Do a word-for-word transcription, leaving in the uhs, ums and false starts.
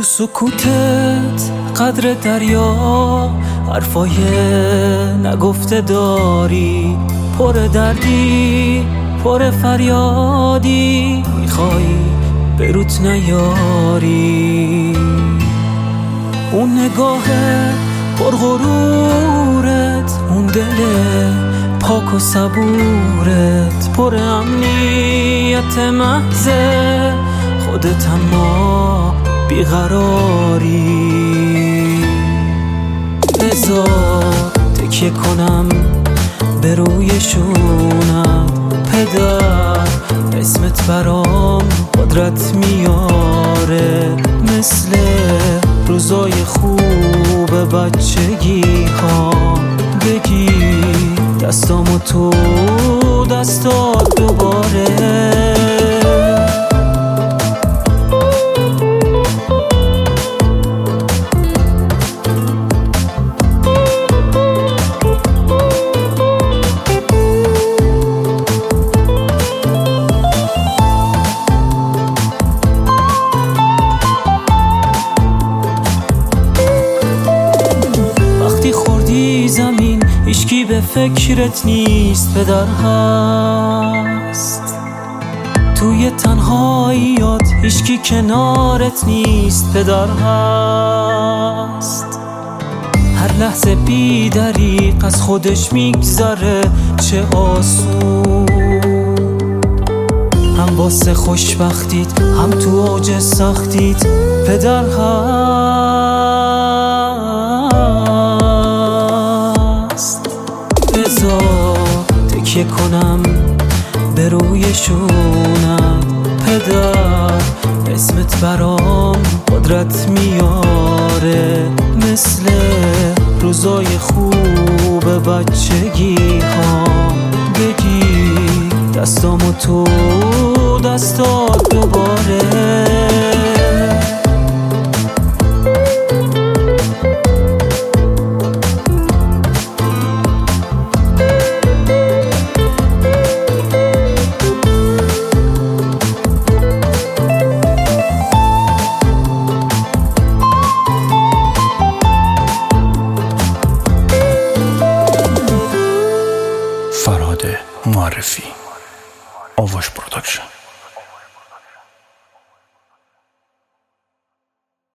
سکوتت قدر دریا حرفای نگفته داری، پر دردی پر فریادی، میخوای بروت نیاری. اون نگاه پر غرورت، اون دل پاک و صبورت، پر امنیت محض خودت اما بیقراری. بذار تکیه کنم به روی شونم، پدر اسمت برام قدرت میاره، مثل روزای خوب بچگی ها. بگی دستامو تو دستات دوباره. زمین هیچکی به فکرت نیست، پدر هست توی تنهاییات، هیچکی کنارت نیست، پدر هست. هر لحظه بی دریغ از خودش میگذره، چه آسون. هم واسه خوشبختیت هم تو اوج سختیت، پدر هست. بذار تکیه کنم به روی شونم، پدر اسمت برام قدرت میاره، مثل روزای خوب بچگی ها. بگی دستامو تو دستات